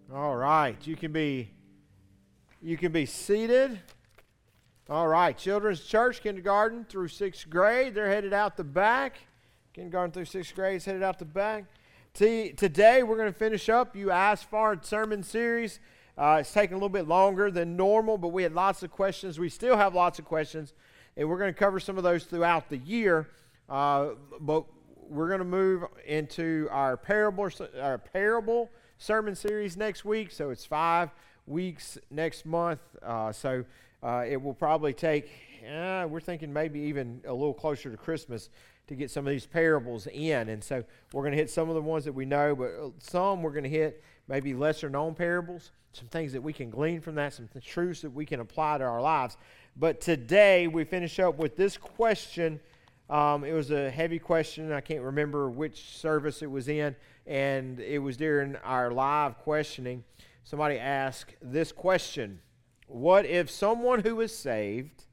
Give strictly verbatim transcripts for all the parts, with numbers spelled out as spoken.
All right, you can be you can be seated. All right, Children's Church, kindergarten through sixth grade, they're headed out the back. Kindergarten through sixth grade is headed out the back. T- today we're going to finish up You Asked For It sermon series. Uh, it's taking a little bit longer than normal, but we had lots of questions. We still have lots of questions, and we're going to cover some of those throughout the year. Uh, but we're going to move into our parable, our parable sermon series next week. So it's five weeks next month. Uh, so uh, it will probably take, uh, we're thinking maybe even a little closer to Christmas to get some of these parables in. And so we're going to hit some of the ones that we know, but some we're going to hit maybe lesser known parables, some things that we can glean from that, some truths that we can apply to our lives. But today we finish up with this question. Um, it was a heavy question. I can't remember which service it was in, and it was during our live questioning. Somebody asked this question: what if someone who was saved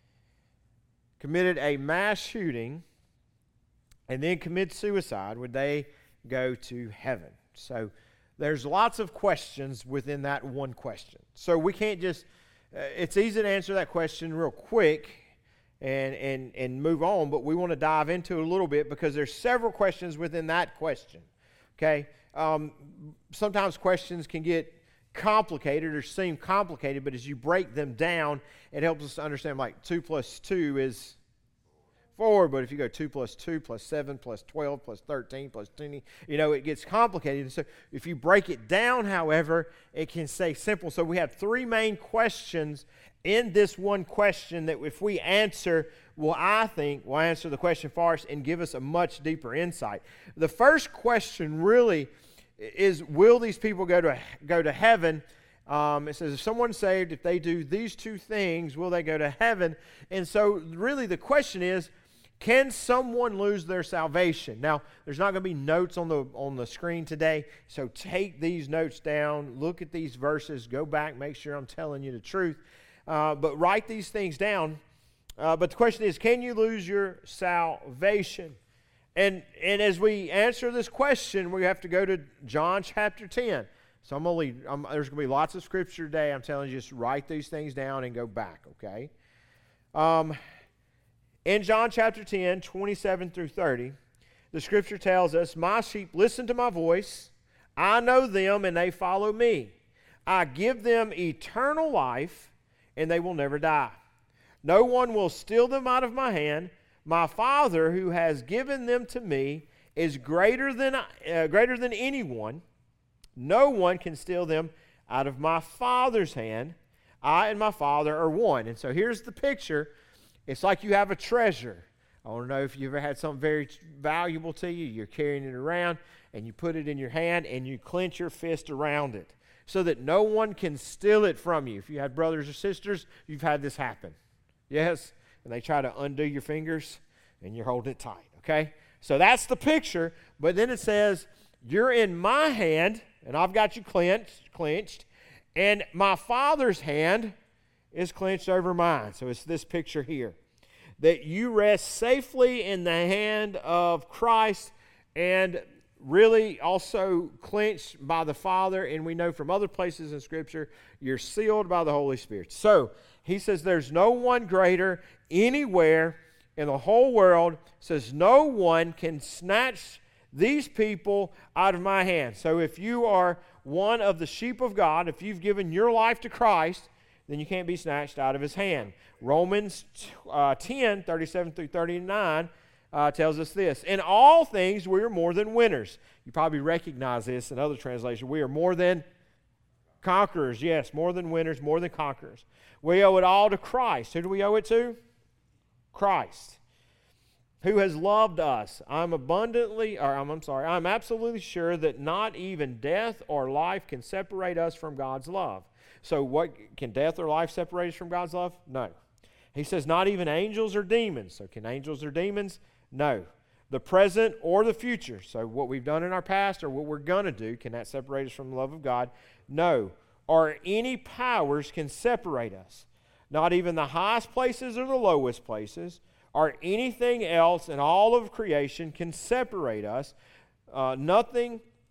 committed a mass shooting and then commit suicide? Would they go to heaven? So there's lots of questions within that one question. So we can't just, uh, it's easy to answer that question real quick and, and, and move on, but we want to dive into it a little bit because there's several questions within that question. Okay? Um, sometimes questions can get complicated or seem complicated, but as you break them down, it helps us to understand, like two plus two is four, but if you go two plus two plus seven plus twelve plus thirteen plus twenty, you know, it gets complicated. And so if you break it down, however, it can stay simple. So we have three main questions in this one question that if we answer, well, I think will answer the question for us and give us a much deeper insight. The first question really is, will these people go to go to heaven? Um, it says, if someone's saved, if they do these two things, will they go to heaven? And so really the question is, can someone lose their salvation? Now, there's not going to be notes on the on the screen today, so take these notes down, look at these verses, go back, make sure I'm telling you the truth, uh, but write these things down. Uh, but the question is, can you lose your salvation? And and as we answer this question, we have to go to John chapter ten. So I'm only I'm, there's going to be lots of scripture today. I'm telling you, just write these things down and go back, okay? Um. In John chapter ten, twenty-seven through thirty, the scripture tells us, my sheep listen to my voice. I know them and they follow me. I give them eternal life and they will never die. No one will steal them out of my hand. My Father who has given them to me is greater than, uh, greater than anyone. No one can steal them out of my Father's hand. I and my Father are one. And so here's the picture. It's like you have a treasure. I want to know if you ever had something very valuable to you. You're carrying it around, and you put it in your hand, and you clench your fist around it so that no one can steal it from you. If you had brothers or sisters, you've had this happen. Yes? And they try to undo your fingers, and you're holding it tight, okay? So that's the picture, but then it says, you're in my hand, and I've got you clenched, clenched, and my Father's hand is clenched over mine. So it's this picture here, that you rest safely in the hand of Christ and really also clenched by the Father. And we know from other places in Scripture, you're sealed by the Holy Spirit. So he says there's no one greater anywhere in the whole world. Says no one can snatch these people out of my hand. So if you are one of the sheep of God, if you've given your life to Christ, then you can't be snatched out of his hand. Romans uh, ten, thirty-seven through thirty-nine uh, tells us this. In all things, we are more than winners. You probably recognize this in other translations. We are more than conquerors. Yes, more than winners, more than conquerors. We owe it all to Christ. Who do we owe it to? Christ, who has loved us. I'm abundantly, or I'm, I'm sorry, I'm absolutely sure that not even death or life can separate us from God's love. So what, can death or life separate us from God's love? No. He says not even angels or demons. So can angels or demons? No. The present or the future. So what we've done in our past or what we're going to do, can that separate us from the love of God? No. Or any powers can separate us. Not even the highest places or the lowest places or anything else in all of creation can separate us. Uh, nothing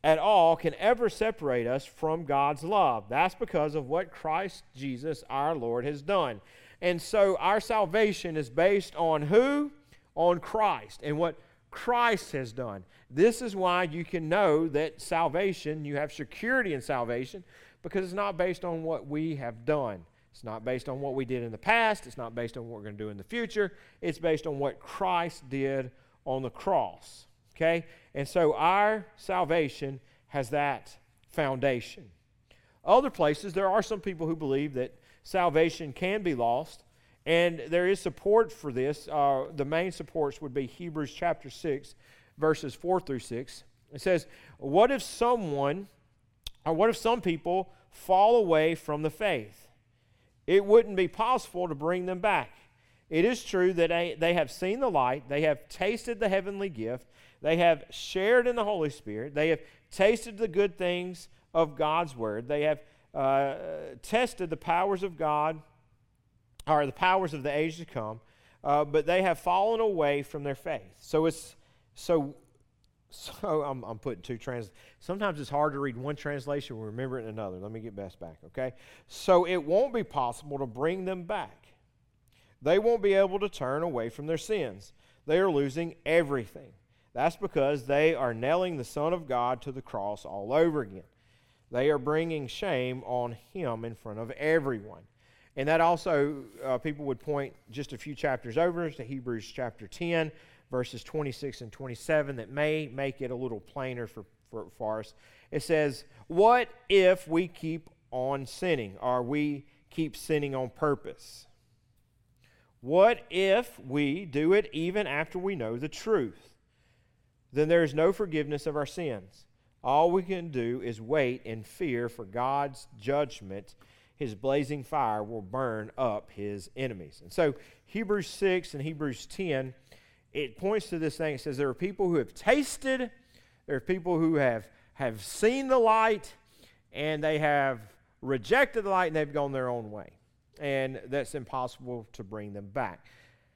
at all can ever separate us from God's love. That's because of what Christ Jesus, our Lord, has done. And so our salvation is based on who? On Christ and what Christ has done. This is why you can know that salvation, you have security in salvation, because it's not based on what we have done. It's not based on what we did in the past. It's not based on what we're going to do in the future. It's based on what Christ did on the cross. Okay? And so our salvation has that foundation. Other places, there are some people who believe that salvation can be lost, and there is support for this. Uh, the main supports would be Hebrews chapter six, verses four through six. It says, what if someone, or what if some people fall away from the faith? It wouldn't be possible to bring them back. It is true that they have seen the light, they have tasted the heavenly gift, they have shared in the Holy Spirit, they have tasted the good things of God's Word, they have uh, tested the powers of God, or the powers of the age to come, uh, but they have fallen away from their faith. So it's so. So I'm, I'm putting two trans. Sometimes it's hard to read one translation and remember it in another. Let me get best back, okay? So it won't be possible to bring them back. They won't be able to turn away from their sins. They are losing everything. That's because they are nailing the Son of God to the cross all over again. They are bringing shame on Him in front of everyone. And that also, uh, people would point just a few chapters over to Hebrews chapter ten, verses twenty-six and twenty-seven, that may make it a little plainer for, for, for us. It says, what if we keep on sinning, or we keep sinning on purpose? What if we do it even after we know the truth? Then there is no forgiveness of our sins. All we can do is wait in fear for God's judgment. His blazing fire will burn up His enemies. And so Hebrews six and Hebrews ten, it points to this thing. It says there are people who have tasted, there are people who have, have seen the light, and they have rejected the light, and they've gone their own way. And that's impossible to bring them back.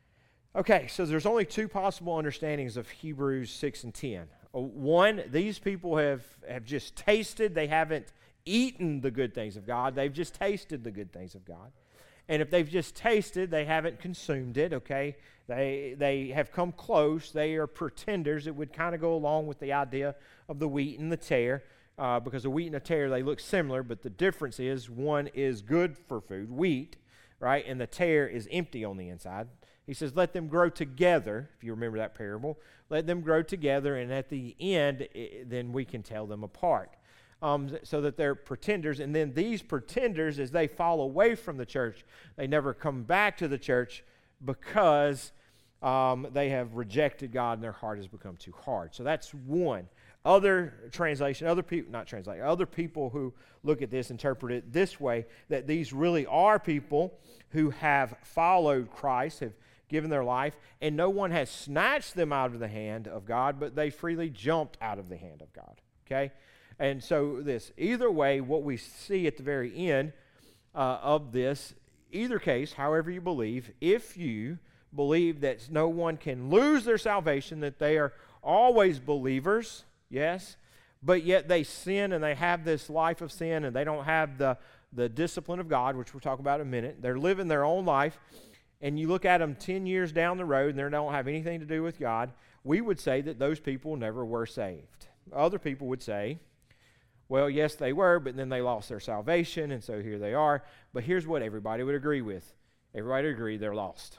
Okay, so there's only two possible understandings of Hebrews six and ten. One, these people have, have just tasted, they haven't eaten the good things of God, they've just tasted the good things of God. And if they've just tasted, they haven't consumed it, okay? They they have come close. They are pretenders. It would kind of go along with the idea of the wheat and the tare, uh, because the wheat and the tare, they look similar, but the difference is one is good for food, wheat, right? And the tare is empty on the inside. He says, let them grow together, if you remember that parable. Let them grow together, and at the end, it, then we can tell them apart. Um, so that they're pretenders, and then these pretenders, as they fall away from the church, they never come back to the church because um, they have rejected God and their heart has become too hard. So that's one. Other translation, other people, not translation, other people who look at this interpret it this way, that these really are people who have followed Christ, have given their life, and no one has snatched them out of the hand of God, but they freely jumped out of the hand of God, okay? And so this, either way, what we see at the very end uh, of this, either case, however you believe, if you believe that no one can lose their salvation, that they are always believers, yes, but yet they sin and they have this life of sin and they don't have the, the discipline of God, which we'll talk about in a minute. They're living their own life, and you look at them ten years down the road and they don't have anything to do with God, we would say that those people never were saved. Other people would say, well, yes, they were, but then they lost their salvation, and so here they are. But here's what everybody would agree with. Everybody would agree they're lost.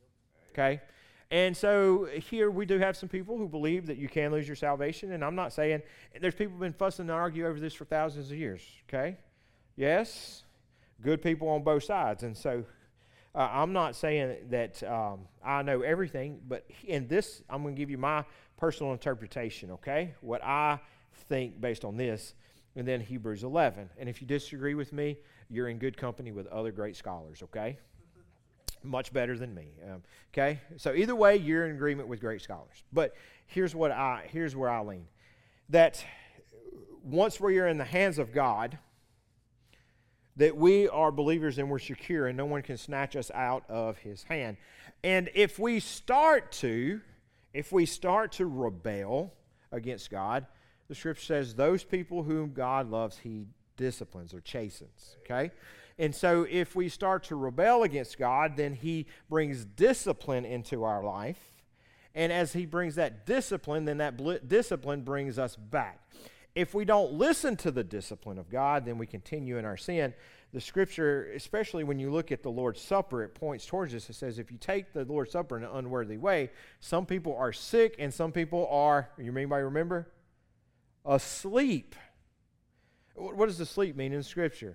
Okay? And so here we do have some people who believe that you can lose your salvation, and I'm not saying, there's people who've been fussing and arguing over this for thousands of years. Okay? Yes, good people on both sides. And so uh, I'm not saying that um, I know everything, but in this, I'm going to give you my personal interpretation, okay? What I think based on this. And then Hebrews eleven. And if you disagree with me, you're in good company with other great scholars, okay? Much better than me, um, okay? So either way, you're in agreement with great scholars. But here's what I here's where I lean. That once we are in the hands of God, that we are believers and we're secure and no one can snatch us out of His hand. And if we start to, if we start to rebel against God, the Scripture says, those people whom God loves, He disciplines or chastens, okay? And so if we start to rebel against God, then He brings discipline into our life. And as He brings that discipline, then that bl- discipline brings us back. If we don't listen to the discipline of God, then we continue in our sin. The Scripture, especially when you look at the Lord's Supper, it points towards this. It says, if you take the Lord's Supper in an unworthy way, some people are sick and some people are, you anybody remember? Asleep. What does asleep mean in Scripture?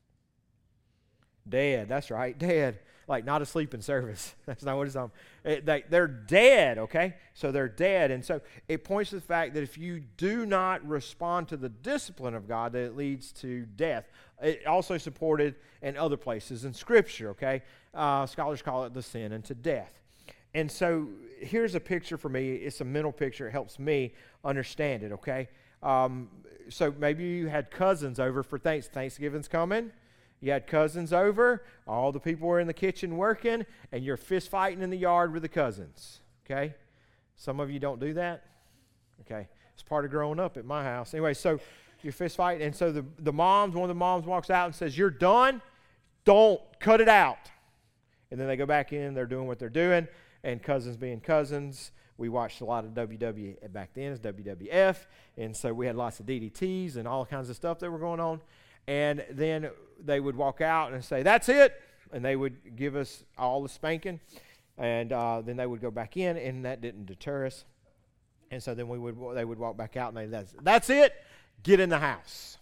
Dead. That's right, dead. Like not asleep in service. That's not what it's on. It, they, they're dead, okay? So they're dead. And so it points to the fact that if you do not respond to the discipline of God, that it leads to death. It also supported in other places in Scripture, okay? Uh, scholars call it the sin unto death. And so here's a picture for me. It's a mental picture. It helps me understand it, okay? Um, so maybe you had cousins over for thanks. Thanksgiving's coming. You had cousins over, all the people were in the kitchen working, and you're fist fighting in the yard with the cousins, okay? Some of you don't do that, okay? It's part of growing up at my house. Anyway, so you're fist fighting, and so the, the moms, one of the moms walks out and says, you're done, don't cut it out. And then they go back in, they're doing what they're doing, and cousins being cousins, we watched a lot of W W E back then, it's W W F, and so we had lots of D D Ts and all kinds of stuff that were going on. And then they would walk out and say, that's it. And they would give us all the spanking. And uh, then they would go back in, and that didn't deter us. And so then we would they would walk back out, and they that's, that's it. Get in the house.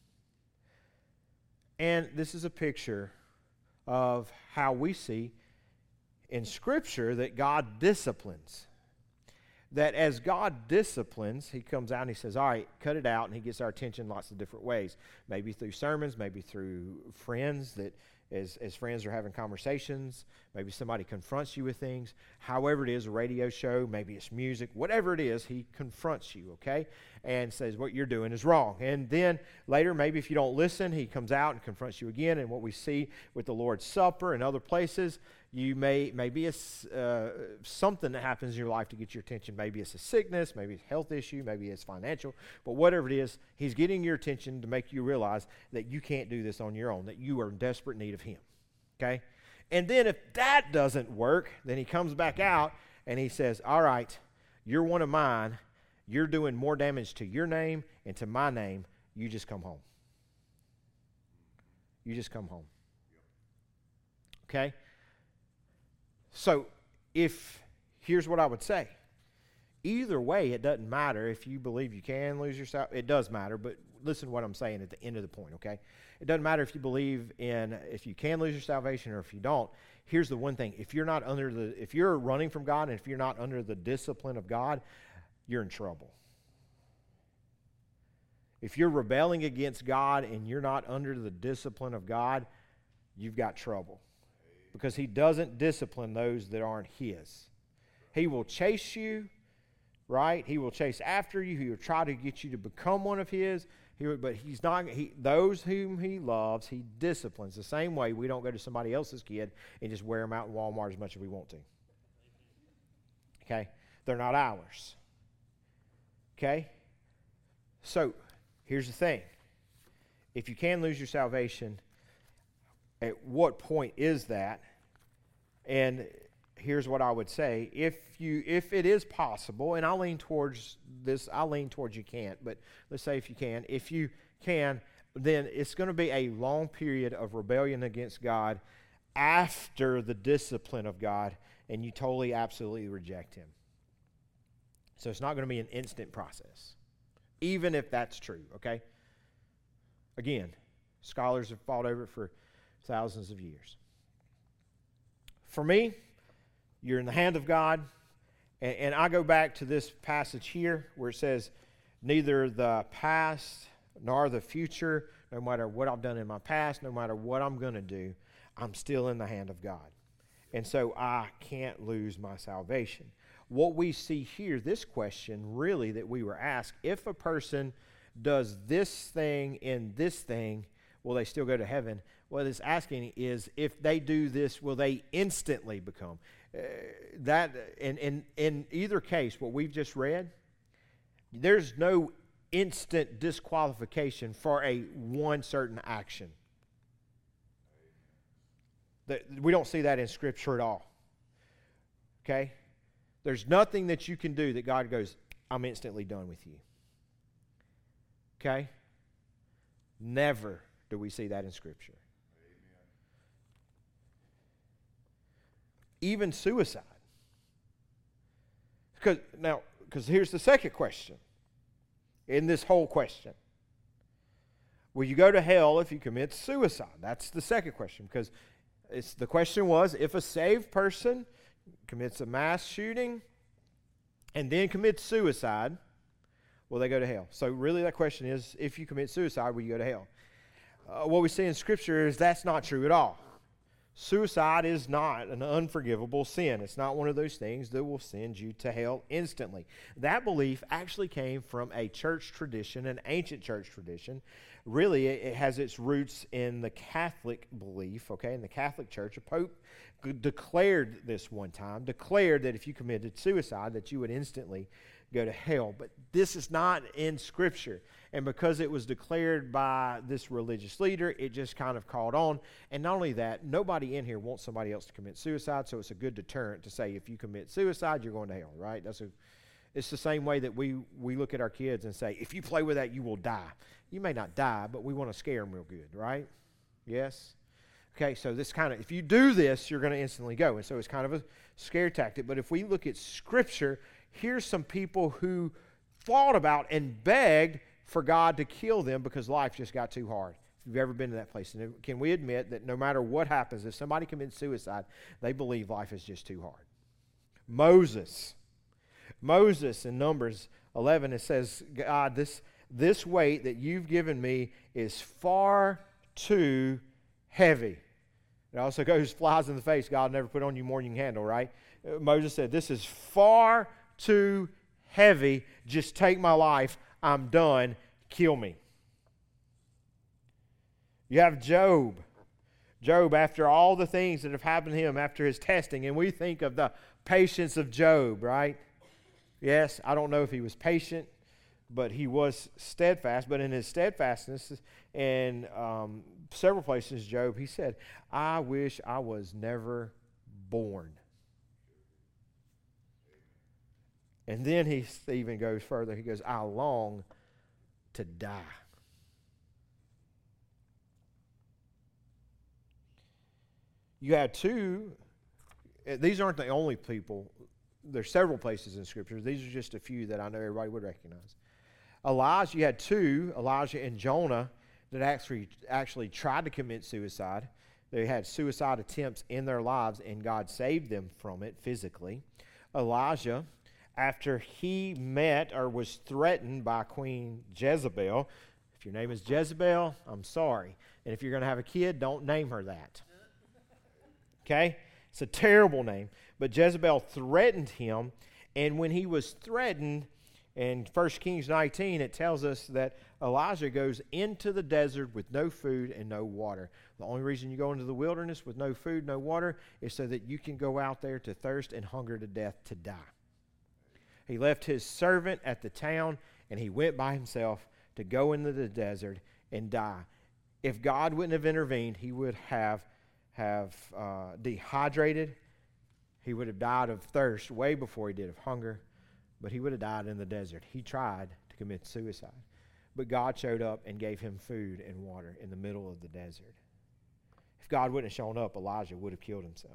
And this is a picture of how we see in Scripture that God disciplines. That as God disciplines, He comes out and He says, all right, cut it out, and He gets our attention lots of different ways. Maybe through sermons, maybe through friends, that as, as friends are having conversations, maybe somebody confronts you with things. However it is, a radio show, maybe it's music, whatever it is, He confronts you, okay, and says what you're doing is wrong. And then later, maybe if you don't listen, He comes out and confronts you again. And what we see with the Lord's Supper and other places, you may, maybe it's uh, something that happens in your life to get your attention. Maybe it's a sickness, maybe it's a health issue, maybe it's financial. But whatever it is, He's getting your attention to make you realize that you can't do this on your own, that you are in desperate need of Him. Okay? And then if that doesn't work, then He comes back out and He says, all right, you're one of mine. You're doing more damage to your name and to my name. You just come home. You just come home. Okay? So, if, here's what I would say. Either way, it doesn't matter if you believe you can lose yourself. It does matter, but listen to what I'm saying at the end of the point, okay? It doesn't matter if you believe in, if you can lose your salvation or if you don't. Here's the one thing. If you're not under the, if you're running from God and if you're not under the discipline of God, you're in trouble. If you're rebelling against God and you're not under the discipline of God, you've got trouble. Because He doesn't discipline those that aren't His. He will chase you, right? He will chase after you. He will try to get you to become one of His. He will, but He's not. He, those whom He loves, He disciplines. The same way we don't go to somebody else's kid and just wear them out in Walmart as much as we want to. Okay? They're not ours. Okay? So, here's the thing. If you can lose your salvation, at what point is that? And here's what I would say. If you if it is possible, and I lean towards this, I lean towards you can't, but let's say if you can. If you can, then it's going to be a long period of rebellion against God after the discipline of God, and you totally, absolutely reject Him. So it's not going to be an instant process, even if that's true, okay? Again, scholars have fought over it for thousands of years. For me, you're in the hand of God, and, and I go back to this passage here where it says, neither the past nor the future, no matter what I've done in my past, no matter what I'm going to do, I'm still in the hand of God. And so I can't lose my salvation. What we see here, this question really that we were asked, if a person does this thing and this thing, will they still go to heaven? What it's asking is, if they do this, will they instantly become? Uh, that in, in, in either case, what we've just read, there's no instant disqualification for a one certain action. That we don't see that in Scripture at all. Okay? There's nothing that you can do that God goes, I'm instantly done with you. Okay? Never do we see that in Scripture. Amen. Even suicide. Because now, because here's the second question in this whole question. Will you go to hell if you commit suicide? That's the second question. Because it's, the question was, if a saved person commits a mass shooting and then commits suicide, will they go to hell? So really that question is, if you commit suicide, will you go to hell? Uh, what we see in Scripture is that's not true at all. Suicide is not an unforgivable sin. It's not one of those things that will send you to hell instantly. That belief actually came from a church tradition, an ancient church tradition. Really, it has its roots in the Catholic belief, okay? In the Catholic Church, a pope declared this one time, declared that if you committed suicide, that you would instantly go to hell. But this is not in Scripture. And because it was declared by this religious leader, it just kind of caught on. And not only that, nobody in here wants somebody else to commit suicide, so it's a good deterrent to say if you commit suicide, you're going to hell, right? That's a, it's the same way that we, we look at our kids and say, if you play with that, you will die. You may not die, but we want to scare them real good, right? Yes? Okay, so this kind of, if you do this, you're going to instantly go. And so it's kind of a scare tactic. But if we look at Scripture, here's some people who thought about and begged for God to kill them because life just got too hard. If you've ever been to that place, and can we admit that no matter what happens, if somebody commits suicide, they believe life is just too hard. Moses. Moses in Numbers eleven, it says, God, this, this weight that you've given me is far too heavy. It also goes, flies in the face. God never put on you more than you can handle, right? Uh, Moses said, this is far too heavy. Just take my life. I'm done. Kill me. You have Job. Job, after all the things that have happened to him after his testing, and we think of the patience of Job, right? Yes, I don't know if he was patient, but he was steadfast. But in his steadfastness, in um, several places, Job, he said, I wish I was never born. And then he even goes further. He goes, I long to die. You had two, these aren't the only people. There's several places in Scripture. These are just a few that I know everybody would recognize. Elijah, you had two, Elijah and Jonah, that actually, actually tried to commit suicide. They had suicide attempts in their lives, and God saved them from it physically. Elijah, after he met or was threatened by Queen Jezebel, if your name is Jezebel, I'm sorry. And if you're going to have a kid, don't name her that. Okay? It's a terrible name. But Jezebel threatened him, and when he was threatened, in First Kings nineteen, it tells us that Elijah goes into the desert with no food and no water. The only reason you go into the wilderness with no food, no water, is so that you can go out there to thirst and hunger to death to die. He left his servant at the town, and he went by himself to go into the desert and die. If God wouldn't have intervened, he would have, have uh, dehydrated. He would have died of thirst way before he did of hunger, but he would have died in the desert. He tried to commit suicide, but God showed up and gave him food and water in the middle of the desert. If God wouldn't have shown up, Elijah would have killed himself.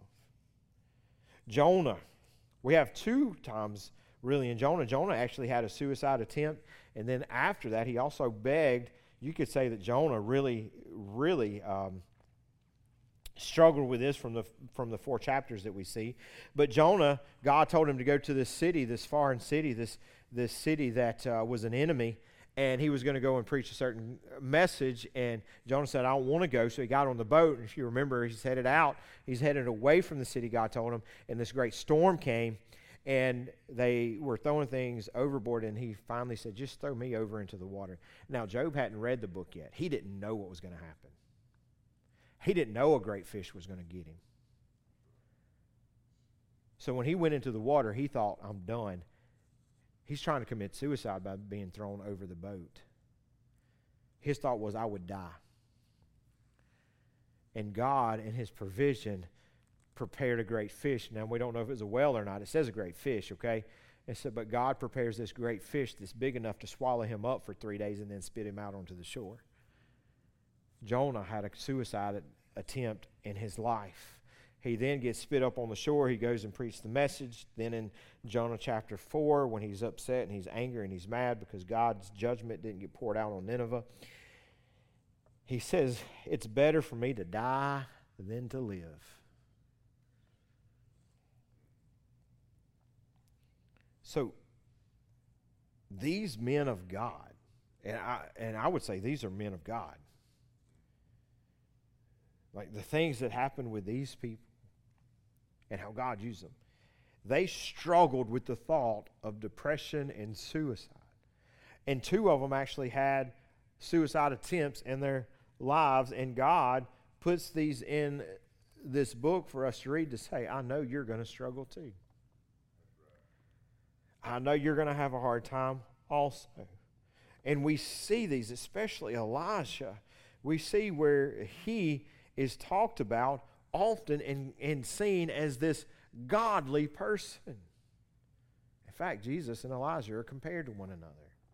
Jonah, we have two times really in Jonah. Jonah actually had a suicide attempt, and then after that, he also begged. You could say that Jonah really, really um, struggled with this from the from the four chapters that we see. But Jonah, God told him to go to this city, this foreign city, this this city that uh, was an enemy, and he was going to go and preach a certain message. And Jonah said, I don't want to go. So he got on the boat, and if you remember, he's headed out. He's headed away from the city, God told him, and this great storm came. And they were throwing things overboard, and he finally said, just throw me over into the water. Now, Job hadn't read the book yet. He didn't know what was going to happen. He didn't know a great fish was going to get him. So when he went into the water, he thought, I'm done. He's trying to commit suicide by being thrown over the boat. His thought was, I would die. And God, in his provision, prepared a great fish. Now, we don't know if it was a whale or not. It says a great fish, okay? And so, but God prepares this great fish that's big enough to swallow him up for three days and then spit him out onto the shore. Jonah had a suicide attempt in his life. He then gets spit up on the shore. He goes and preaches the message. Then in Jonah chapter four, when he's upset and he's angry and he's mad because God's judgment didn't get poured out on Nineveh, he says, it's better for me to die than to live. So, these men of God, and I, and I would say these are men of God. Like the things that happened with these people and how God used them. They struggled with the thought of depression and suicide. And two of them actually had suicide attempts in their lives, and God puts these in this book for us to read to say, I know you're going to struggle too. I know you're going to have a hard time also. And we see these, especially Elijah, we see where he is talked about often and, and seen as this godly person. In fact, Jesus and Elijah are compared to one another.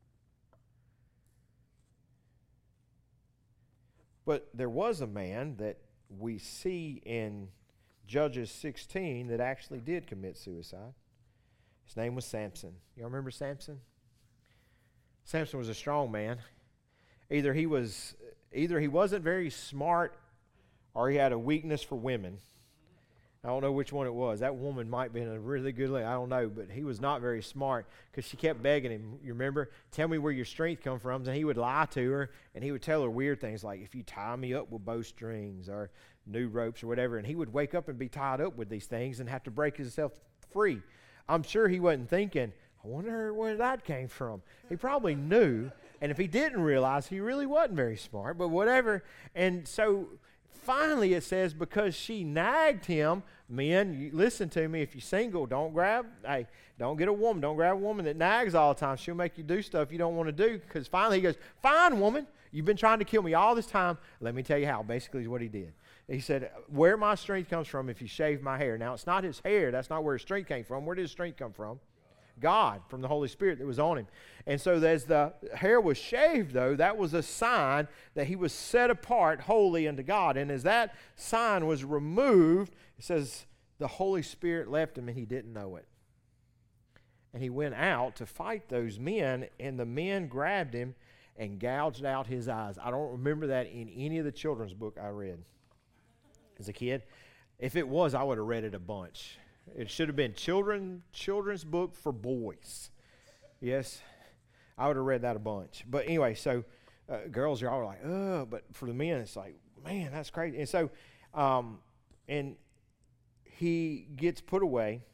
But there was a man that we see in Judges sixteen that actually did commit suicide. His name was Samson. Y'all remember Samson? Samson was a strong man. Either he was, either he wasn't very smart, or he had a weakness for women. I don't know which one it was. That woman might have been a really good lady. I don't know, but he was not very smart because she kept begging him. You remember? Tell me where your strength comes from. And he would lie to her, and he would tell her weird things like, if you tie me up with bowstrings or new ropes or whatever, and he would wake up and be tied up with these things and have to break himself free. I'm sure he wasn't thinking, I wonder where that came from. He probably knew, and if he didn't realize, he really wasn't very smart, but whatever. And so finally it says, because she nagged him, men, you, listen to me, if you're single, don't grab, hey, don't get a woman, don't grab a woman that nags all the time. She'll make you do stuff you don't want to do, because finally he goes, fine, woman, you've been trying to kill me all this time. Let me tell you how, basically is what he did. He said, where my strength comes from if you shave my hair. Now, it's not his hair. That's not where his strength came from. Where did his strength come from? God, from the Holy Spirit that was on him. And so as the hair was shaved, though, that was a sign that he was set apart wholly unto God. And as that sign was removed, it says the Holy Spirit left him and he didn't know it. And he went out to fight those men, and the men grabbed him and gouged out his eyes. I don't remember that in any of the children's book I read as a kid. If it was, I would have read it a bunch. It should have been children children's book for boys. Yes, I would have read that a bunch. But anyway, so uh, girls are all like, oh, but for the men, it's like, man, that's crazy. And so, um, and he gets put away,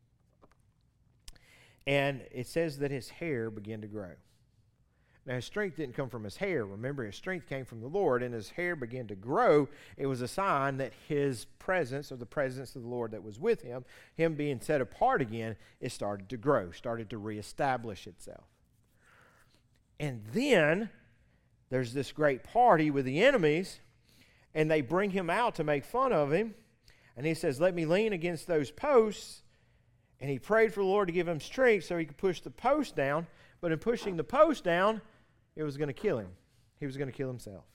and it says that his hair began to grow. Now, his strength didn't come from his hair. Remember, his strength came from the Lord, and his hair began to grow. It was a sign that his presence, or the presence of the Lord that was with him, him being set apart again, it started to grow, started to reestablish itself. And then there's this great party with the enemies, and they bring him out to make fun of him. And he says, let me lean against those posts. And he prayed for the Lord to give him strength so he could push the post down. But in pushing the post down, it was going to kill him. He was going to kill himself.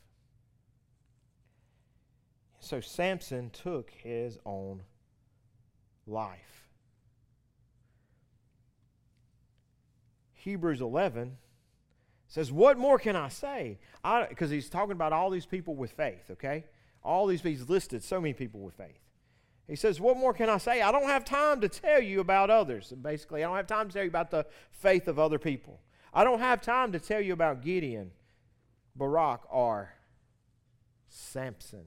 So Samson took his own life. Hebrews eleven says, what more can I say? Because he's talking about all these people with faith, okay? All these, he's listed so many people with faith. He says, what more can I say? I don't have time to tell you about others. And basically, I don't have time to tell you about the faith of other people. I don't have time to tell you about Gideon, Barak, or Samson.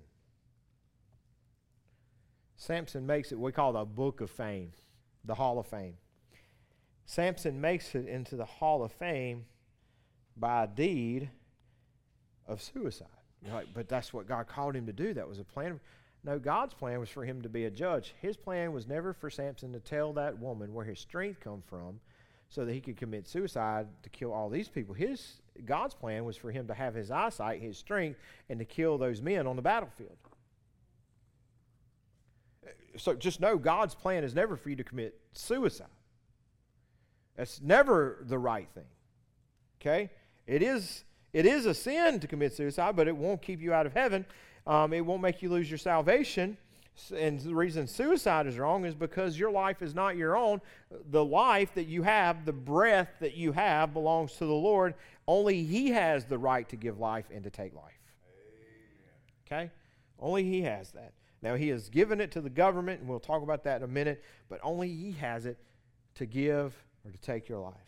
Samson makes it, we call it a book of fame, the Hall of Fame. Samson makes it into the Hall of Fame by a deed of suicide. You're like, but that's what God called him to do. That was a plan. No, God's plan was for him to be a judge. His plan was never for Samson to tell that woman where his strength come from, so that he could commit suicide to kill all these people. His God's plan was for him to have his eyesight, his strength, and to kill those men on the battlefield. So just know God's plan is never for you to commit suicide. That's never the right thing. Okay? It is, it is a sin to commit suicide, but it won't keep you out of heaven. Um, it won't make you lose your salvation. And the reason suicide is wrong is because your life is not your own. The life that you have, the breath that you have belongs to the Lord. Only He has the right to give life and to take life. Amen. Okay? Only He has that. Now, He has given it to the government, and we'll talk about that in a minute, but only He has it to give or to take your life.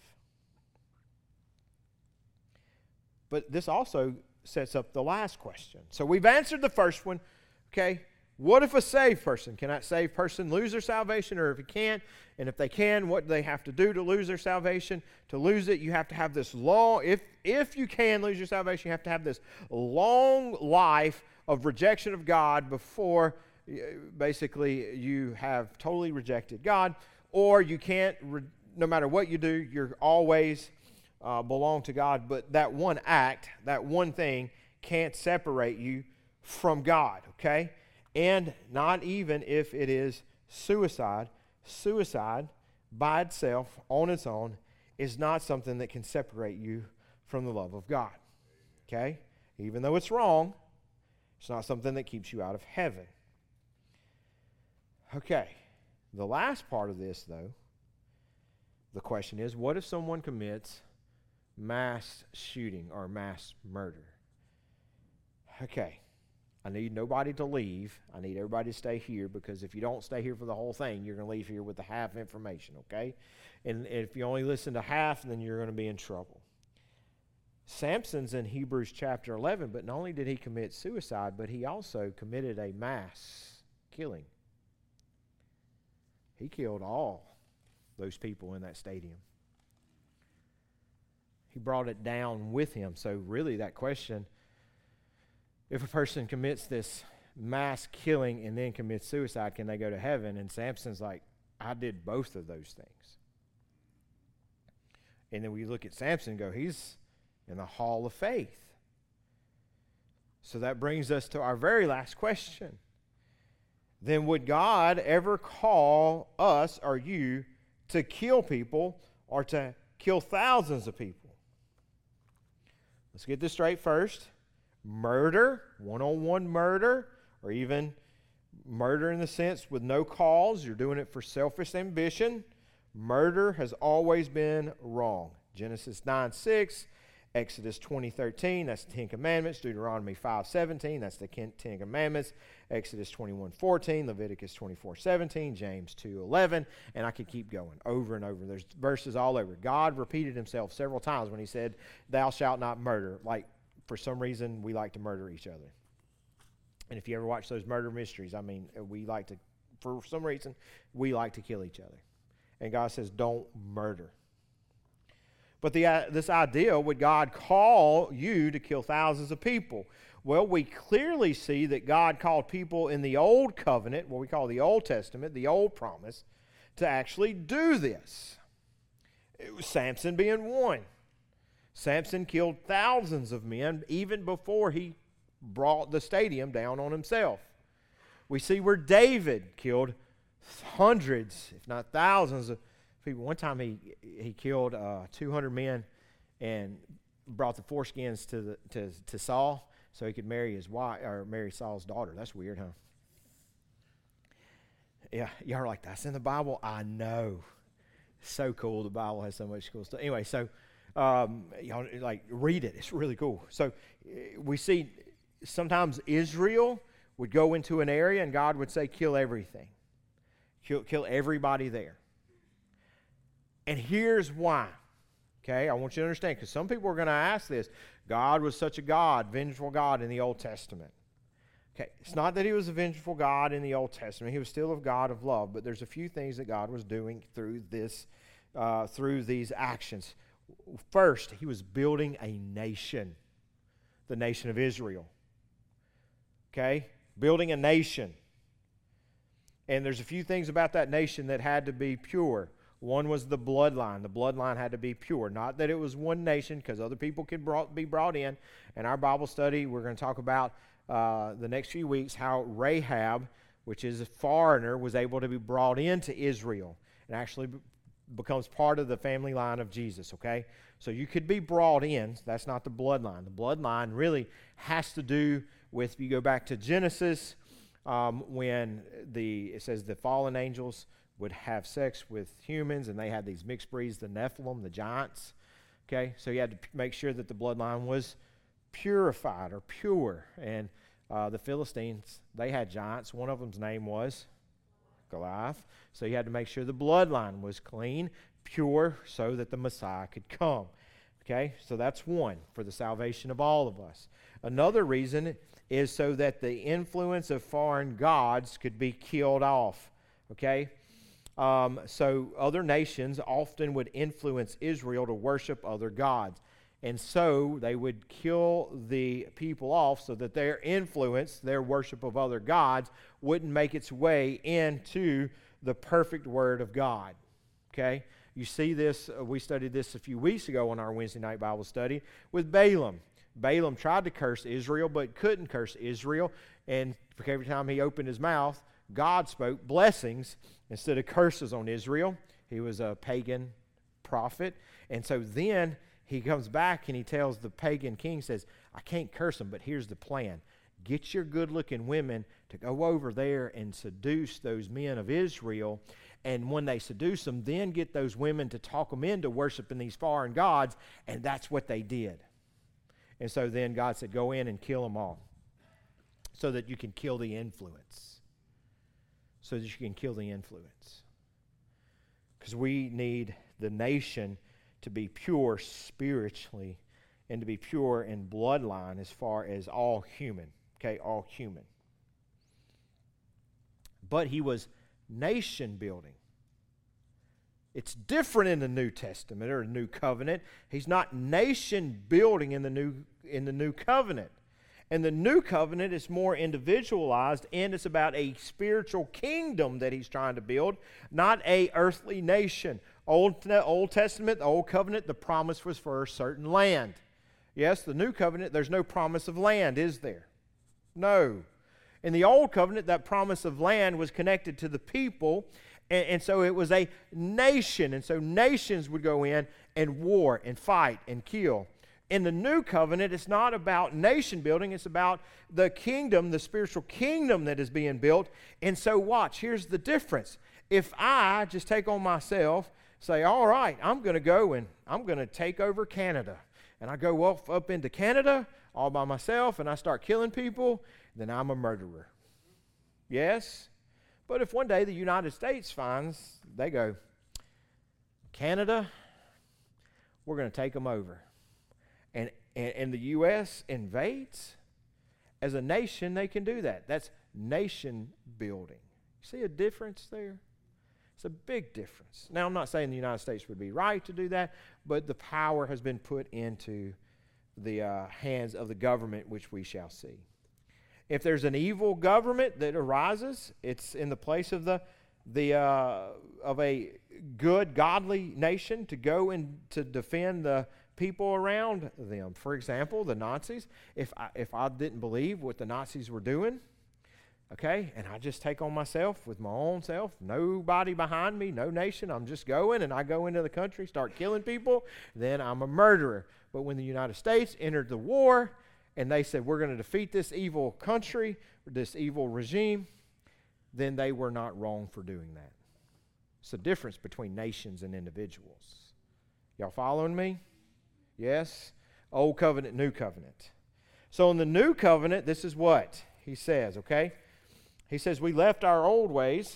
But this also sets up the last question. So we've answered the first one, okay? What if a saved person, can that saved person lose their salvation, or if he can't, and if they can, what do they have to do to lose their salvation? To lose it, you have to have this long, if, if you can lose your salvation, you have to have this long life of rejection of God before basically you have totally rejected God, or you can't, re- no matter what you do, you're always uh, belong to God, but that one act, that one thing can't separate you from God, okay? And not even if it is suicide. Suicide by itself, on its own, is not something that can separate you from the love of God, okay? Even though it's wrong, it's not something that keeps you out of heaven. Okay, the last part of this, though, the question is, what if someone commits mass shooting or mass murder? Okay, I need nobody to leave. I need everybody to stay here, because if you don't stay here for the whole thing, you're going to leave here with the half information, okay? And if you only listen to half, then you're going to be in trouble. Samson's in Hebrews chapter eleven, but not only did he commit suicide, but he also committed a mass killing. He killed all those people in that stadium. He brought it down with him. So really that question, if a person commits this mass killing and then commits suicide, can they go to heaven? And Samson's like, I did both of those things. And then we look at Samson and go, he's in the hall of faith. So that brings us to our very last question. Then would God ever call us or you to kill people or to kill thousands of people? Let's get this straight first. Murder, one-on-one murder, or even murder in the sense with no cause, you're doing it for selfish ambition. Murder has always been wrong. Genesis nine six, Exodus twenty thirteen, that's the Ten Commandments. Deuteronomy five seventeen, that's the Ten Commandments. Exodus twenty-one fourteen, Leviticus twenty-four seventeen, James two eleven, and I could keep going over and over. There's verses all over. God repeated himself several times when he said, thou shalt not murder. Like, for some reason, we like to murder each other. And if you ever watch those murder mysteries, I mean, we like to, for some reason, we like to kill each other. And God says, don't murder. But the, uh, this idea, would God call you to kill thousands of people? Well, we clearly see that God called people in the Old Covenant, what we call the Old Testament, the Old Promise, to actually do this. It was Samson being one. Samson killed thousands of men even before he brought the stadium down on himself. We see where David killed hundreds, if not thousands of people. One time he he killed uh, two hundred men and brought the foreskins to the to to Saul so he could marry his wife or marry Saul's daughter. That's weird, huh? Yeah, y'all are like, that's in the Bible? I know. So cool. The Bible has so much cool stuff. Anyway, so um, y'all like read it. It's really cool. So we see sometimes Israel would go into an area and God would say, kill everything. Kill, kill everybody there. And here's why. Okay, I want you to understand, because some people are going to ask this. God was such a God, vengeful God in the Old Testament. Okay, it's not that he was a vengeful God in the Old Testament. He was still a God of love, but there's a few things that God was doing through this, uh, through these actions. First, he was building a nation, the nation of Israel. Okay, building a nation. And there's a few things about that nation that had to be pure. One was the bloodline. The bloodline had to be pure. Not that it was one nation, because other people could brought, be brought in. In our Bible study, we're going to talk about uh, the next few weeks how Rahab, which is a foreigner, was able to be brought into Israel and actually b- becomes part of the family line of Jesus, okay? So you could be brought in. That's not the bloodline. The bloodline really has to do with, if you go back to Genesis, um, when the it says the fallen angels would have sex with humans, and they had these mixed breeds, the Nephilim, the giants. Okay, so you had to p- make sure that the bloodline was purified or pure. And uh, the Philistines, they had giants. One of them's name was Goliath. So you had to make sure the bloodline was clean, pure, so that the Messiah could come. Okay, so that's one, for the salvation of all of us. Another reason is so that the influence of foreign gods could be killed off. Okay. Um, so other nations often would influence Israel to worship other gods. And so they would kill the people off so that their influence, their worship of other gods, wouldn't make its way into the perfect Word of God. Okay? You see this, uh, we studied this a few weeks ago on our Wednesday night Bible study with Balaam. Balaam tried to curse Israel but couldn't curse Israel. And every time he opened his mouth, God spoke blessings instead of curses on Israel. He was a pagan prophet. And so then he comes back and he tells the pagan king, says, I can't curse them, but here's the plan. Get your good-looking women to go over there and seduce those men of Israel. And when they seduce them, then get those women to talk them into worshiping these foreign gods. And that's what they did. And so then God said, go in and kill them all so that you can kill the influence. So that you can kill the influence. Because we need the nation to be pure spiritually and to be pure in bloodline as far as all human. Okay, all human. But he was nation building. It's different in the New Testament or the New Covenant. He's not nation building in the new in the New Covenant. And the New Covenant is more individualized, and it's about a spiritual kingdom that he's trying to build, not a earthly nation. Old, Old Testament, the Old Covenant, the promise was for a certain land. Yes, the New Covenant, there's no promise of land, is there? No. In the Old Covenant, that promise of land was connected to the people, and, and so it was a nation. And so nations would go in and war and fight and kill. In the New Covenant, it's not about nation building. It's about the kingdom, the spiritual kingdom that is being built. And so watch, here's the difference. If I just take on myself, say, all right, I'm going to go and I'm going to take over Canada. And I go off up into Canada all by myself and I start killing people, then I'm a murderer. Yes? But if one day the United States finds, they go, Canada, we're going to take them over. And, and, and the U S invades, as a nation, they can do that. That's nation building. See a difference there? It's a big difference. Now, I'm not saying the United States would be right to do that, but the power has been put into the uh, hands of the government, which we shall see. If there's an evil government that arises, it's in the place of the the uh, of a good, godly nation to go and to defend the people around them. For example, the Nazis. If I, if I didn't believe what the Nazis were doing, okay, and I just take on myself with my own self, nobody behind me, no nation, I'm just going, and I go into the country, start killing people, then I'm a murderer. But when the United States entered the war, and they said, we're going to defeat this evil country, this evil regime, then they were not wrong for doing that. It's the difference between nations and individuals. Y'all following me? Yes? Old covenant, new covenant. So in the new covenant, this is what he says, okay? He says, we left our old ways,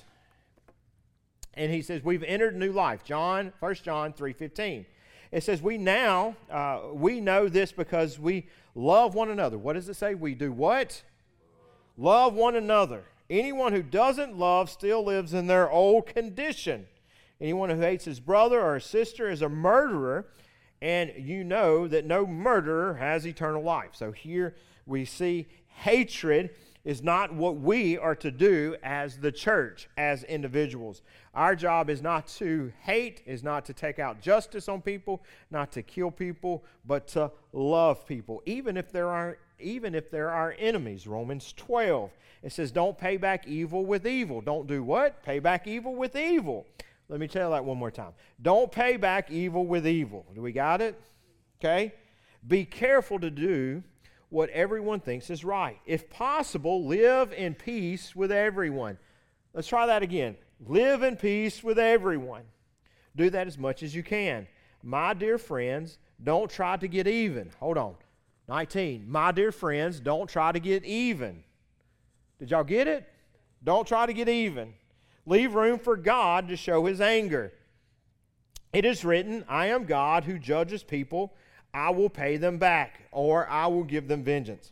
and he says, we've entered new life. John, First John three fifteen. It says, we now, uh, we know this because we love one another. What does it say? We do what? Love one another. Anyone who doesn't love still lives in their old condition. Anyone who hates his brother or his sister is a murderer, and you know that no murderer has eternal life. So here we see hatred is not what we are to do as the church, as individuals. Our job is not to hate, is not to take out justice on people, not to kill people, but to love people, even if there are even if there are enemies. Romans twelve, it says, don't pay back evil with evil. Don't do what? Pay back evil with evil. Let me tell that one more time. Don't pay back evil with evil. Do we got it? Okay? Be careful to do what everyone thinks is right. If possible, live in peace with everyone. Let's try that again. Live in peace with everyone. Do that as much as you can. My dear friends, don't try to get even. Hold on. nineteen. My dear friends, don't try to get even. Did y'all get it? Don't try to get even. Leave room for God to show His anger. It is written, I am God who judges people. I will pay them back, or I will give them vengeance.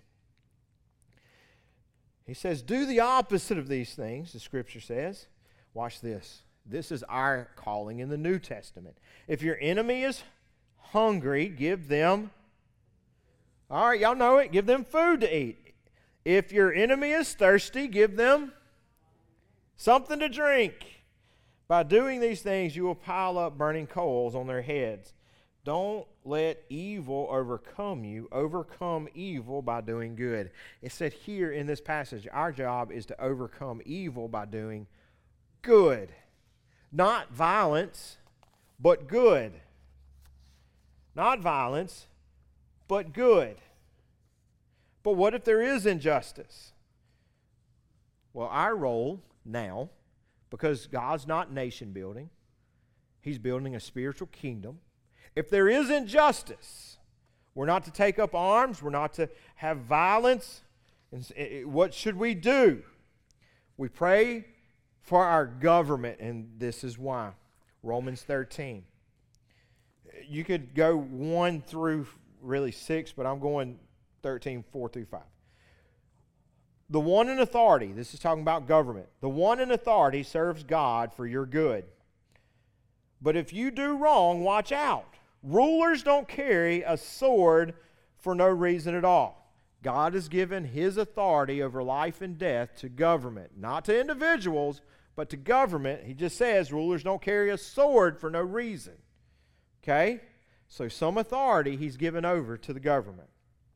He says, do the opposite of these things, the Scripture says. Watch this. This is our calling in the New Testament. If your enemy is hungry, give them, all right, y'all know it, give them food to eat. If your enemy is thirsty, give them something to drink. By doing these things, you will pile up burning coals on their heads. Don't let evil overcome you. Overcome evil by doing good. It said here in this passage, our job is to overcome evil by doing good. Not violence, but good. Not violence, but good. But what if there is injustice? Well, our role now, because God's not nation building, He's building a spiritual kingdom. If there is injustice, we're not to take up arms, we're not to have violence. And what should we do? We pray for our government, and this is why. Romans thirteen. You could go one through really six, but I'm going thirteen, four through five. The one in authority, this is talking about government. The one in authority serves God for your good. But if you do wrong, watch out. Rulers don't carry a sword for no reason at all. God has given His authority over life and death to government, not to individuals, but to government. He just says rulers don't carry a sword for no reason. Okay? So some authority He's given over to the government.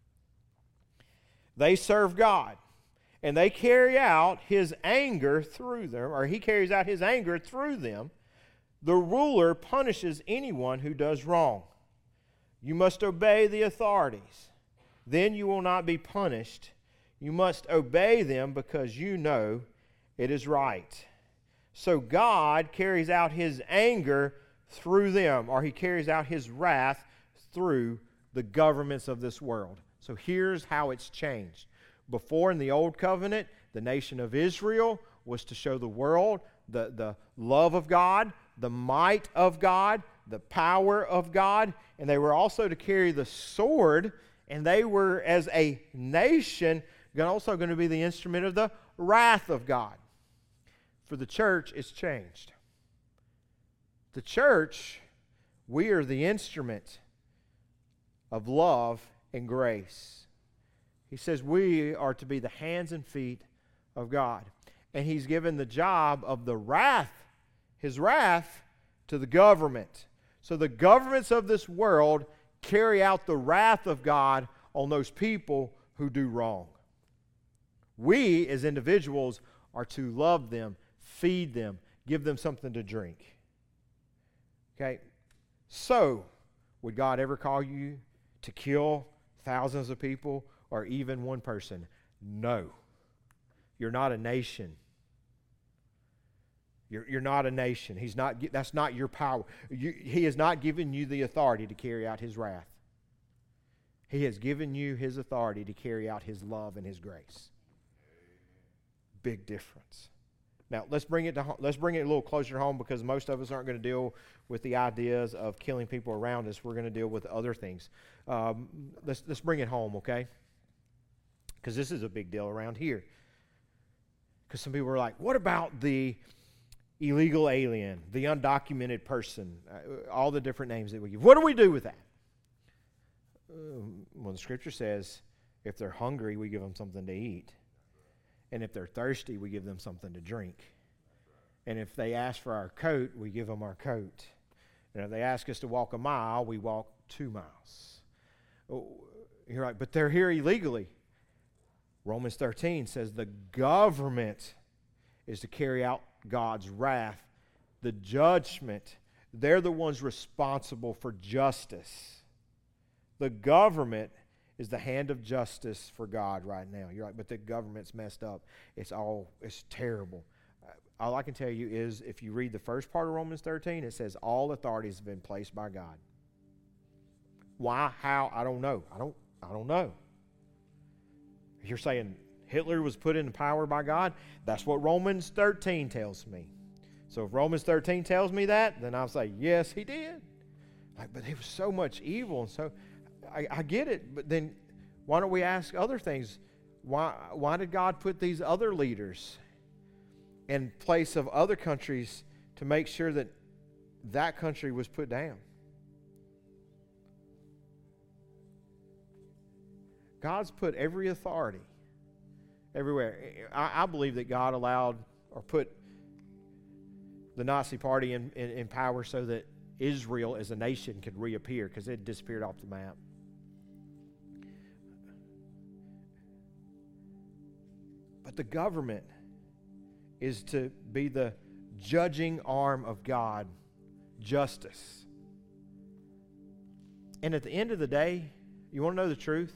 They serve God, and they carry out His anger through them, or He carries out His anger through them. The ruler punishes anyone who does wrong. You must obey the authorities. Then you will not be punished. You must obey them because you know it is right. So God carries out His anger through them, or He carries out His wrath through the governments of this world. So here's how it's changed. Before in the Old Covenant, the nation of Israel was to show the world the, the love of God, the might of God, the power of God, and they were also to carry the sword, and they were, as a nation, also going to be the instrument of the wrath of God. For the church, it's changed. The church, we are the instrument of love and grace. He says we are to be the hands and feet of God. And He's given the job of the wrath, His wrath, to the government. So the governments of this world carry out the wrath of God on those people who do wrong. We, as individuals, are to love them, feed them, give them something to drink. Okay? So, would God ever call you to kill thousands of people or even one person? No. You're not a nation. You're, you're not a nation. He's not. That's not your power. You, he has not given you the authority to carry out His wrath. He has given you His authority to carry out His love and His grace. Big difference. Now let's bring it to let's bring it a little closer to home, because most of us aren't going to deal with the ideas of killing people around us. We're going to deal with other things. Um, let's let's bring it home, okay? Because this is a big deal around here. Because some people are like, "What about the illegal alien, the undocumented person, uh, all the different names that we give? What do we do with that?" Uh, well, the Scripture says, if they're hungry, we give them something to eat. And if they're thirsty, we give them something to drink. And if they ask for our coat, we give them our coat. And if they ask us to walk a mile, we walk two miles. Oh, you're right, but they're here illegally. Romans thirteen says the government is to carry out God's wrath, the judgment. They're the ones responsible for justice. The government is the hand of justice for God right now. You're right, but the government's messed up. It's all, it's terrible. All I can tell you is if you read the first part of Romans thirteen, it says all authorities have been placed by God. Why, how, I don't know. I don't, I don't know. You're saying Hitler was put into power by God? That's what Romans thirteen tells me. So if Romans thirteen tells me that, then I'll say, yes, he did. Like, but there was so much evil, and so I, I get it. But then why don't we ask other things? Why, why did God put these other leaders in place of other countries to make sure that that country was put down? God's put every authority everywhere. I, I believe that God allowed or put the Nazi Party in, in, in power so that Israel as a nation could reappear, because it disappeared off the map. But the government is to be the judging arm of God, justice. And at the end of the day, you want to know the truth?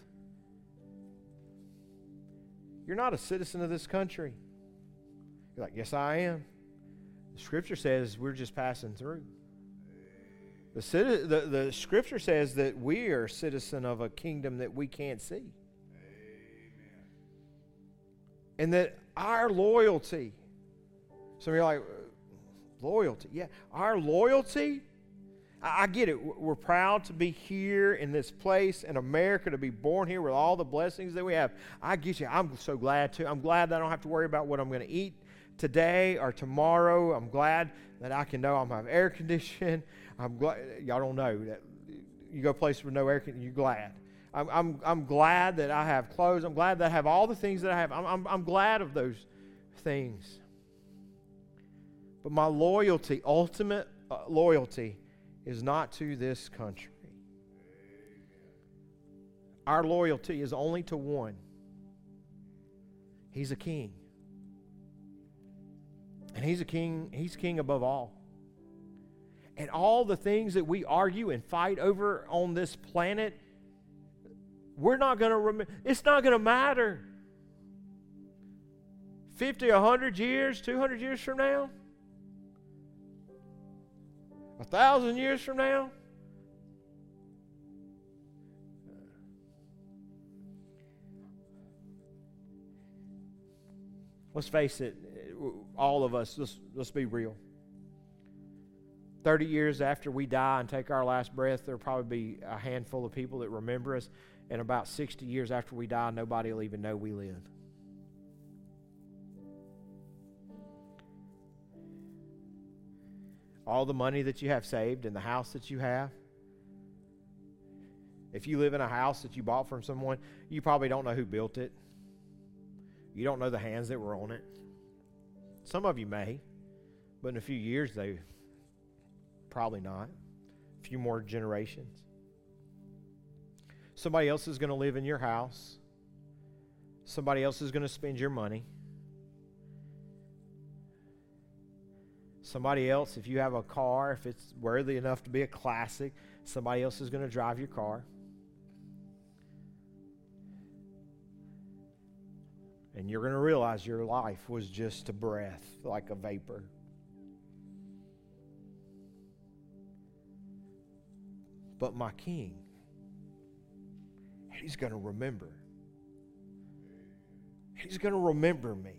You're not a citizen of this country. You're like, yes, I am. The Scripture says we're just passing through. The, citi- the, the Scripture says that we are a citizen of a kingdom that we can't see. Amen. And that our loyalty, some of you are like, loyalty, yeah, our loyalty, I, I get it. We're proud to be here in this place in America, to be born here with all the blessings that we have. I get you. I'm so glad to. I'm glad that I don't have to worry about what I'm going to eat today or tomorrow. I'm glad that I can know I'm have air conditioning. I'm glad. Y'all don't know that you go places with no air conditioning, you're glad. I'm, I'm, I'm glad that I have clothes. I'm glad that I have all the things that I have. I'm, I'm, I'm glad of those things. But my loyalty, ultimate uh, loyalty, is not to this country. Our loyalty is only to one. He's a king. And he's a king, he's king above all. And all the things that we argue and fight over on this planet, we're not going to remember. It's not going to matter. fifty, one hundred years, two hundred years from now, a thousand years from now. Let's face it, all of us, let's, let's be real. thirty years after we die and take our last breath, there'll probably be a handful of people that remember us. And about sixty years after we die, nobody will even know we lived. All the money that you have saved and the house that you have. If you live in a house that you bought from someone, you probably don't know who built it. You don't know the hands that were on it. Some of you may, but in a few years, they probably not. A few more generations. Somebody else is going to live in your house. Somebody else is going to spend your money. Somebody else, if you have a car, if it's worthy enough to be a classic, somebody else is going to drive your car. And you're going to realize your life was just a breath, like a vapor. But my King, He's going to remember. He's going to remember me.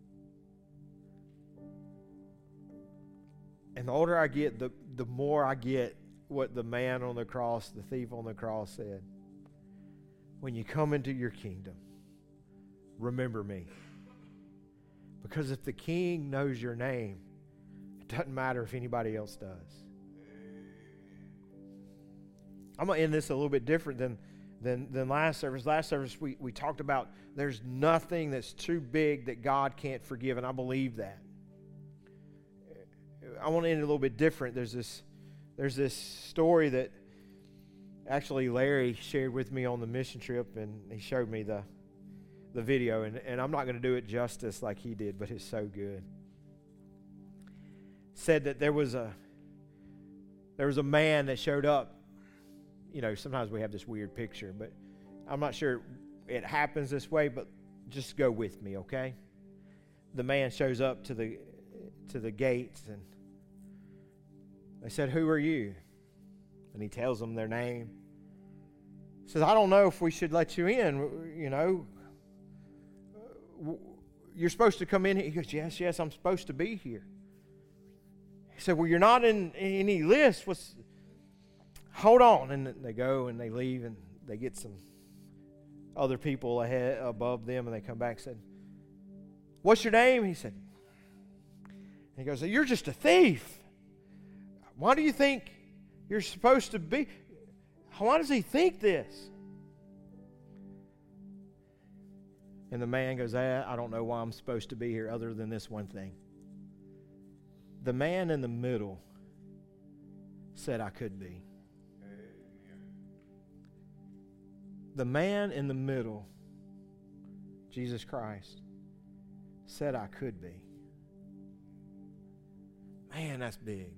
And the older I get, the, the more I get what the man on the cross, the thief on the cross said. When you come into your kingdom, remember me. Because if the King knows your name, it doesn't matter if anybody else does. I'm going to end this a little bit different than Then, then last service, last service we, we talked about there's nothing that's too big that God can't forgive, and I believe that. I want to end a little bit different. There's this, there's this story that actually Larry shared with me on the mission trip, and he showed me the, the video, and, and I'm not going to do it justice like he did, but it's so good. Said that there was a there was a man that showed up. You know, sometimes we have this weird picture, but I'm not sure it happens this way, but just go with me, okay? The man shows up to the to the gates, and they said, "Who are you?" And he tells them their name. He says, "I don't know if we should let you in, you know. You're supposed to come in." He goes, "Yes, yes, I'm supposed to be here." He said, "Well, you're not in any list. What's Hold on." And they go and they leave, and they get some other people ahead above them, and they come back and said, "What's your name?" He said, and he goes, "You're just a thief. Why do you think you're supposed to be? Why does he think this?" And the man goes, ah, "I don't know why I'm supposed to be here other than this one thing." The man in the middle said, "I could be." The man in the middle, Jesus Christ, said, "I could be." Man, that's big.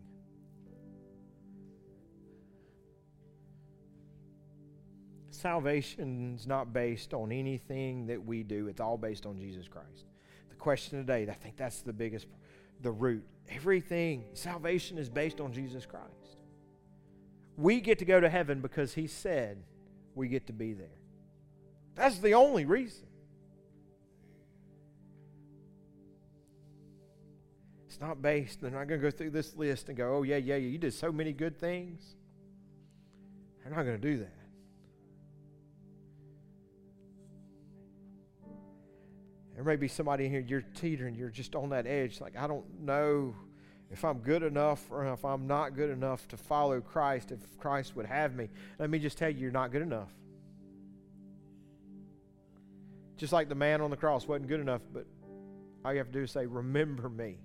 Salvation's not based on anything that we do. It's all based on Jesus Christ. The question today, I think that's the biggest, the root. Everything, salvation is based on Jesus Christ. We get to go to heaven because He said we get to be there. That's the only reason. It's not based, they're not going to go through this list and go, "Oh, yeah, yeah, you did so many good things." They're not going to do that. There may be somebody in here, you're teetering, you're just on that edge, like, I don't know if I'm good enough or if I'm not good enough to follow Christ, if Christ would have me. Let me just tell you, you're not good enough. Just like the man on the cross wasn't good enough, but all you have to do is say, "Remember me."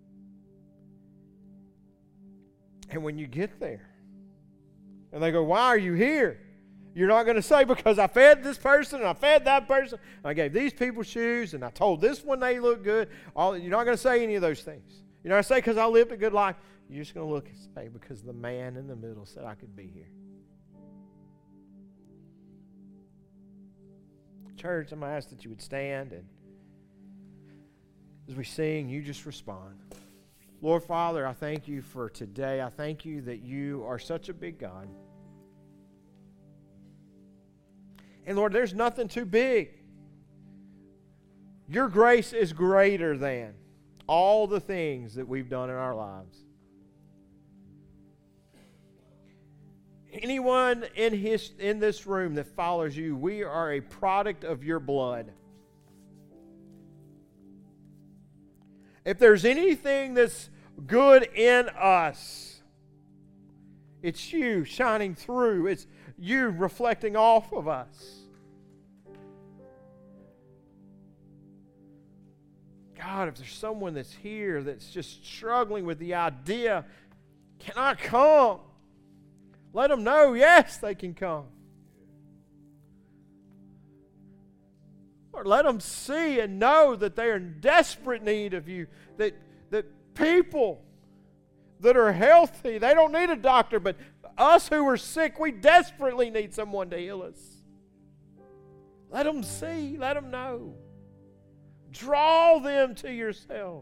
And when you get there, and they go, "Why are you here?" You're not going to say, "Because I fed this person and I fed that person. I gave these people shoes and I told this one they look good." All, you're not going to say any of those things. You're not going to say, "Because I lived a good life." You're just going to look and say, "Because the man in the middle said I could be here." Church, I'm going to ask that you would stand, and as we sing, you just respond. Lord Father, I thank you for today. I thank you that you are such a big God. And Lord, there's nothing too big. Your grace is greater than all the things that we've done in our lives. Anyone in his in this room that follows you, we are a product of your blood. If there's anything that's good in us, it's you shining through. It's you reflecting off of us. God, if there's someone that's here that's just struggling with the idea, "Can I come?" Let them know, yes, they can come. Or let them see and know that they are in desperate need of you. That, that people that are healthy, they don't need a doctor, but us who are sick, we desperately need someone to heal us. Let them see, let them know. Draw them to yourself.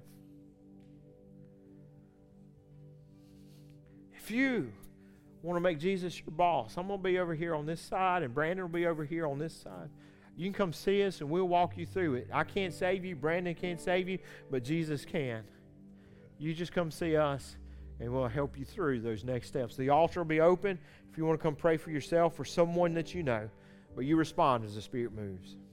If you want to make Jesus your boss, I'm going to be over here on this side, and Brandon will be over here on this side. You can come see us, and we'll walk you through it. I can't save you. Brandon can't save you, but Jesus can. You just come see us, and we'll help you through those next steps. The altar will be open if you want to come pray for yourself or someone that you know, but you respond as the Spirit moves.